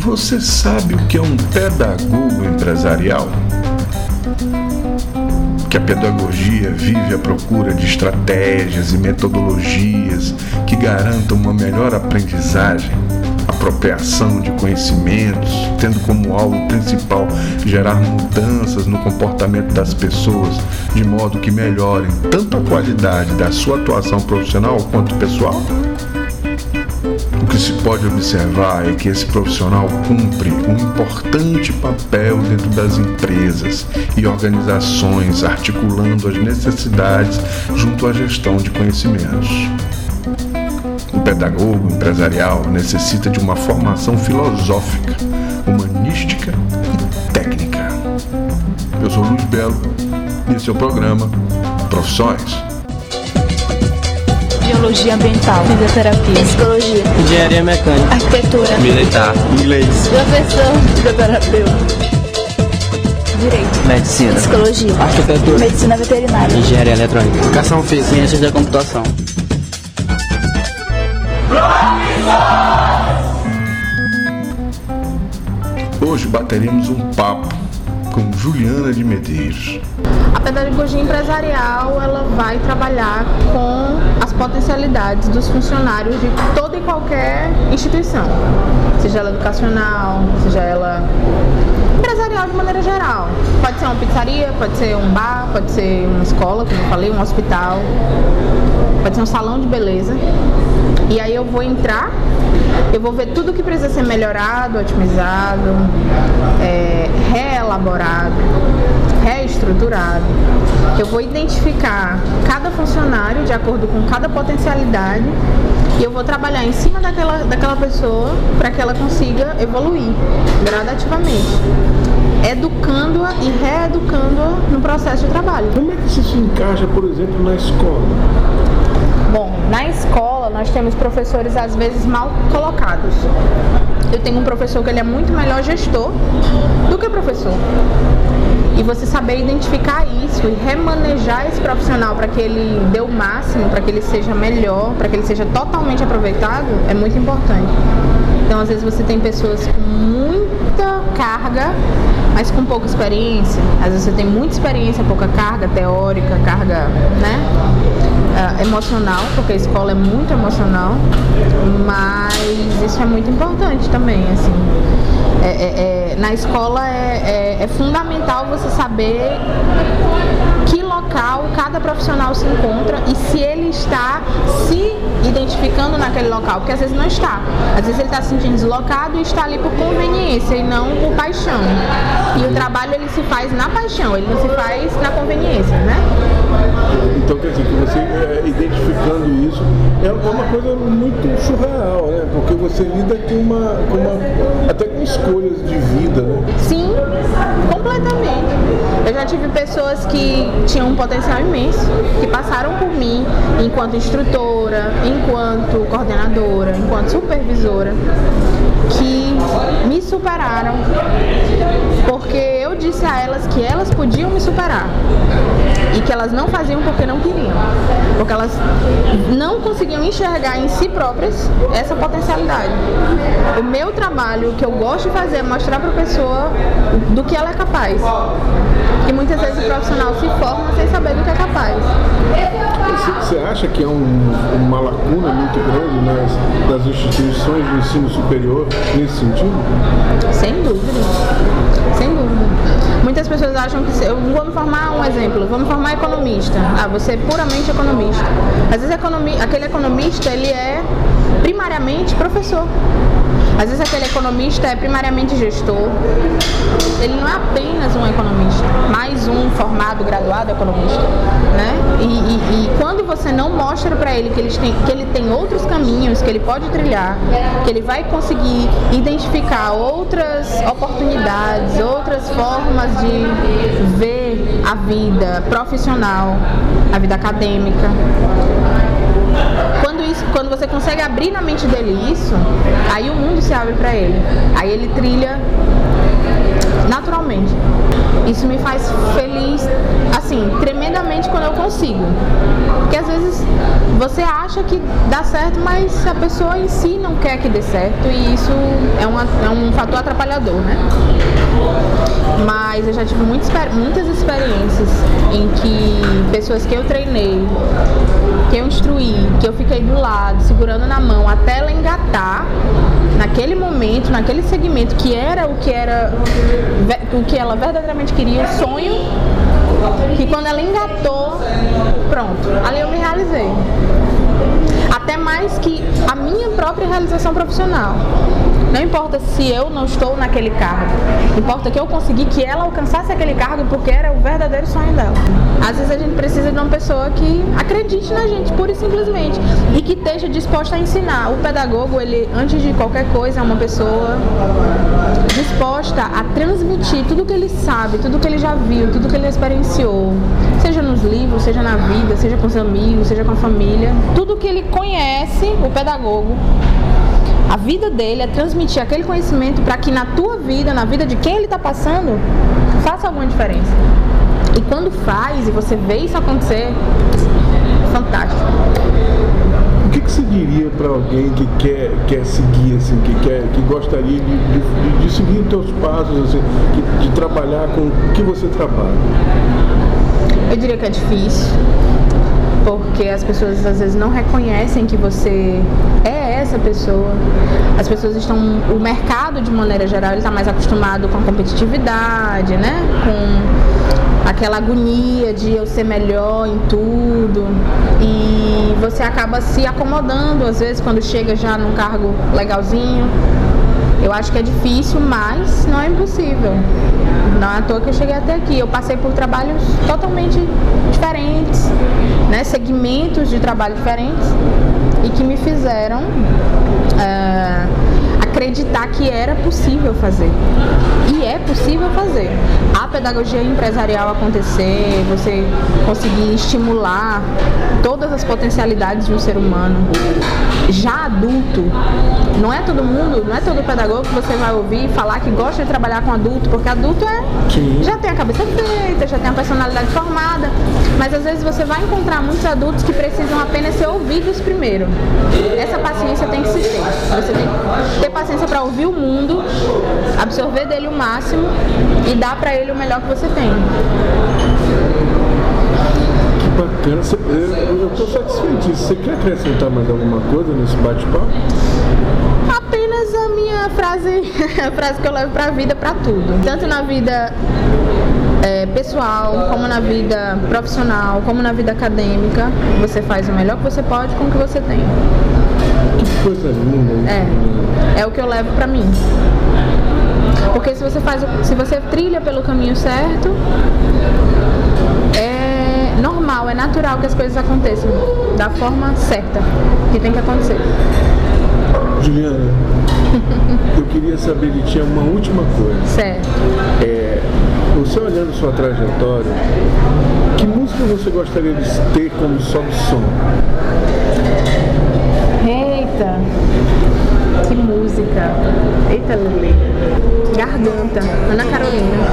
Você sabe o que é um pedagogo empresarial? Que a pedagogia vive à procura de estratégias e metodologias que garantam uma melhor aprendizagem, apropriação de conhecimentos, tendo como alvo principal gerar mudanças no comportamento das pessoas, de modo que melhorem tanto a qualidade da sua atuação profissional quanto pessoal? O que se pode observar é que esse profissional cumpre um importante papel dentro das empresas e organizações, articulando as necessidades junto à gestão de conhecimentos. O pedagogo empresarial necessita de uma formação filosófica, humanística e técnica. Eu sou Luiz Belo e esse é o programa Profissões. Biologia ambiental, fisioterapia, psicologia, engenharia mecânica, arquitetura, militar, inglês, professor, fisioterapeuta, direito, medicina, psicologia, arquitetura, medicina veterinária, engenharia eletrônica, educação física, ciências da computação. Hoje bateremos um papo com Juliana de Medeiros. A pedagogia empresarial, ela vai trabalhar com as potencialidades dos funcionários de toda e qualquer instituição, seja ela educacional, seja ela empresarial de maneira geral. Pode ser uma pizzaria, pode ser um bar, pode ser uma escola, como eu falei, um hospital, pode ser um salão de beleza. E aí eu vou entrar, eu vou ver tudo que precisa ser melhorado, otimizado, reelaborado, reestruturado. Eu vou identificar cada funcionário de acordo com cada potencialidade e eu vou trabalhar em cima daquela pessoa para que ela consiga evoluir gradativamente, educando-a e reeducando-a no processo de trabalho. Como é que isso se encaixa, por exemplo, na escola? Bom, na escola nós temos professores às vezes mal colocados. Eu tenho um professor que ele é muito melhor gestor do que professor. E você saber identificar isso e remanejar esse profissional para que ele dê o máximo, para que ele seja melhor, para que ele seja totalmente aproveitado, é muito importante. Então, às vezes você tem pessoas com muita carga, mas com pouca experiência. Às vezes você tem muita experiência, pouca carga teórica, carga, emocional, porque a escola é muito emocional, mas isso é muito importante também, assim. Na escola é fundamental você saber que local cada profissional se encontra e se ele está se identificando naquele local, porque às vezes não está. Às vezes ele está se sentindo deslocado e está ali por conveniência e não por paixão. E o trabalho ele se faz na paixão, ele não se faz na conveniência, né? Então quer dizer que você identificando isso é uma coisa muito surreal, né? Porque você lida com até com escolhas de vida, né? Sim, completamente. Eu já tive pessoas que tinham um potencial imenso, que passaram por mim enquanto instrutora, enquanto coordenadora, enquanto supervisora, que me superaram, porque eu disse a elas que elas podiam me superar e que elas não faziam porque não queriam, porque elas não conseguiam enxergar em si próprias essa potencialidade. O meu trabalho, o que eu gosto de fazer é mostrar para a pessoa do que ela é capaz, e muitas vezes o profissional se forma sem saber do que é capaz. Você acha que é uma lacuna muito grande nas instituições de ensino superior nesse sentido? Sem dúvida. Sem dúvida. Muitas pessoas acham que... Eu vou me formar um exemplo. Vou me formar economista. Você é puramente economista. Às vezes aquele economista, ele é primariamente professor. Às vezes aquele economista é primariamente gestor. Ele não é apenas um economista, mais um formado, graduado economista, né? E quando você não mostra para ele que ele tem outros caminhos que ele pode trilhar, que ele vai conseguir identificar outras oportunidades, outras formas de ver a vida profissional, a vida acadêmica. Quando você consegue abrir na mente dele isso, aí o mundo se abre para ele. Aí ele trilha naturalmente. Isso me faz feliz, assim, tremendamente quando eu consigo. Porque às vezes você acha que dá certo, mas a pessoa em si não quer que dê certo, e isso é um fator atrapalhador, né? Mas eu já tive muitas experiências em que pessoas que eu treinei, que eu instruí, que eu fiquei do lado, segurando na mão até ela engatar naquele momento, naquele segmento que era o que ela verdadeiramente queria, o sonho, que quando ela engatou, pronto, ali eu me realizei. Até mais que a minha própria realização profissional. Não importa se eu não estou naquele cargo, importa que eu consegui que ela alcançasse aquele cargo porque era o verdadeiro sonho dela. Às vezes a gente precisa de uma pessoa que acredite na gente, pura e simplesmente, e que esteja disposta a ensinar. O pedagogo, ele, antes de qualquer coisa, é uma pessoa disposta a transmitir tudo que ele sabe, tudo que ele já viu, tudo que ele experienciou, seja nos livros, seja na vida, seja com os amigos, seja com a família. Tudo que ele conhece, o pedagogo, a vida dele é transmitir aquele conhecimento para que na tua vida, na vida de quem ele está passando, faça alguma diferença. E quando faz e você vê isso acontecer, fantástico. O que você diria para alguém que quer seguir, assim, que gostaria de seguir os teus passos, assim, de trabalhar com o que você trabalha? Eu diria que é difícil, porque as pessoas às vezes não reconhecem que você é essa pessoa. As pessoas o mercado de maneira geral, ele está mais acostumado com a competitividade, né? Com aquela agonia de eu ser melhor em tudo, e você acaba se acomodando às vezes quando chega já num cargo legalzinho. Eu acho que é difícil, mas não é impossível. Não é à toa que eu cheguei até aqui. Eu passei por trabalhos totalmente diferentes, né? Segmentos de trabalho diferentes, e que me fizeram acreditar que era possível fazer. E é possível fazer. A pedagogia empresarial acontecer, você conseguir estimular todas as potencialidades de um ser humano. Já adulto, não é todo mundo, não é todo pedagogo que você vai ouvir falar que gosta de trabalhar com adulto, porque adulto já tem a cabeça feita, já tem a personalidade formada, mas às vezes você vai encontrar muitos adultos que precisam apenas ser ouvidos primeiro. Essa paciência tem que se ter. Você tem que ter paciência para ouvir o mundo, absorver dele o máximo e dar para ele o melhor que você tem. Bacana, eu estou satisfeito. Você quer acrescentar mais alguma coisa nesse bate-papo? Apenas a minha frase, a frase que eu levo pra vida, pra tudo. Tanto na vida pessoal, como na vida profissional, como na vida acadêmica. Você faz o melhor que você pode com o que você tem. Que coisa linda. É o que eu levo pra mim. Porque se você trilha pelo caminho certo, é normal, é natural que as coisas aconteçam da forma certa que tem que acontecer. Juliana, eu queria saber de ti uma última coisa. Certo. Você olhando sua trajetória, que música você gostaria de ter como sobe som? Eita, que música. Eita, Lili. Garganta, Ana Carolina.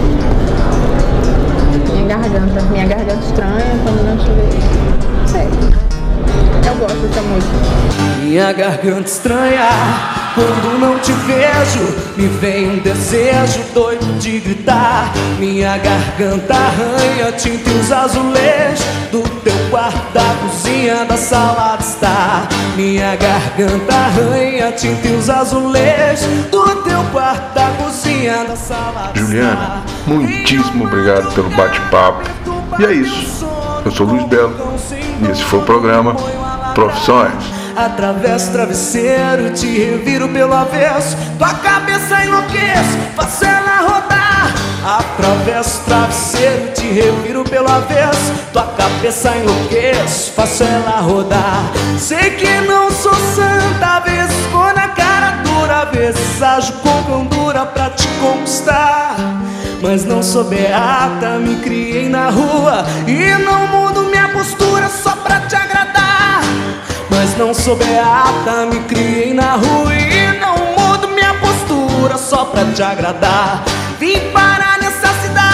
Minha garganta estranha quando não chover. Sei. Eu gosto dessa música. Minha garganta estranha, quando não te vejo, me vem um desejo doido de gritar. Minha garganta arranha, tinta e os azulejos do teu quarto, da cozinha, da sala de estar. Minha garganta arranha, tinta e os azulejos do teu quarto, da cozinha, da sala de estar. Juliana, muitíssimo obrigado pelo bate-papo. E é isso. Eu sou Luiz Belo e esse foi o programa Profissões. Atravesso o travesseiro, te reviro pelo avesso, tua cabeça enlouqueço, faço ela rodar. Atravesso o travesseiro, te reviro pelo avesso, tua cabeça enlouqueço, faço ela rodar. Sei que não sou santa, às vezes vou na cara dura, às vezes ajo com candura pra te conquistar. Mas não sou beata, me criei na rua e não mudo minha postura só pra te agradar. Mas não sou beata, me criei na rua e não mudo minha postura só pra te agradar. Vim parar nessa cidade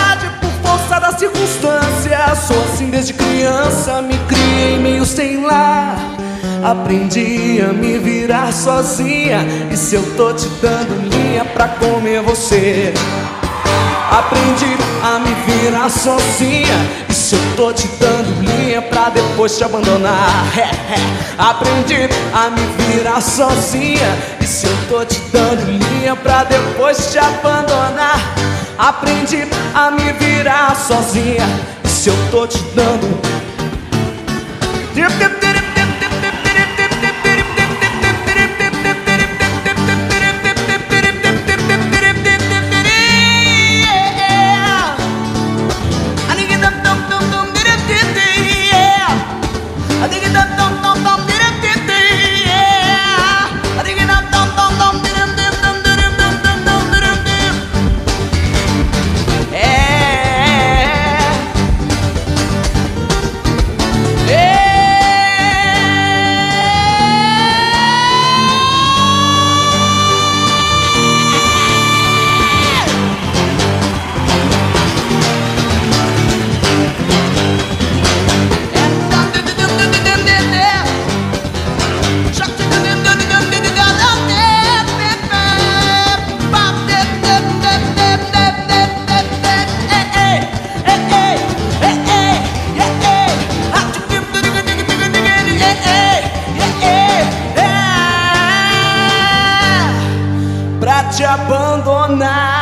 circunstância. Sou assim desde criança, me criei meio sem lar. Aprendi a me virar sozinha. E se eu tô te dando linha pra comer você? Aprendi a me virar sozinha. E se eu tô te dando linha pra depois te abandonar? Aprendi a me virar sozinha. E se eu tô te dando linha pra depois te abandonar? Aprendi a me virar sozinha. E se eu tô te dando pra te abandonar?